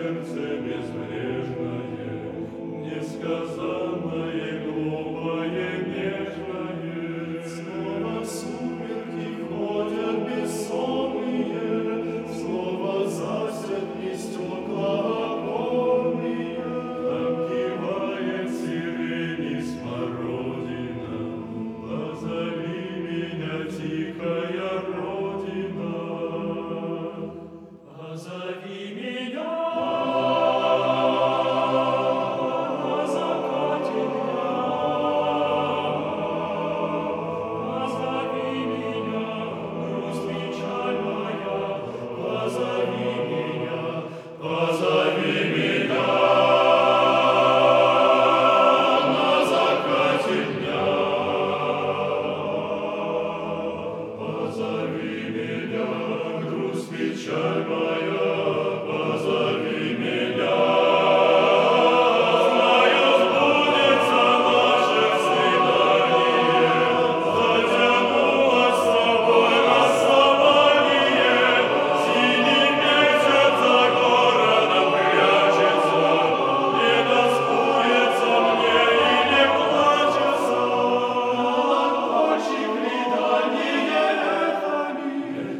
сердце безбрежное, несказанное, глупое, нежное. Снова сумерки ходят бессонные, снова засекли стекла оконные. Там кивает сирени смородина, позови меня, тихая родина. Позови меня, на закате дня. Позови меня, грусть, печаль моя. Позови меня, позови меня, на закате дня. Позови меня, грусть, печаль моя. Позови меня. Знаю, сбудется наше свидание. Затянулось с тобой расставание. Синий месяц за городом прячется, не тоскуется мне и не плачется. Колокольчик летание эхами,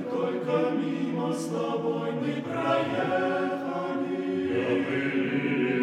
только мимо с тобой мы проехали.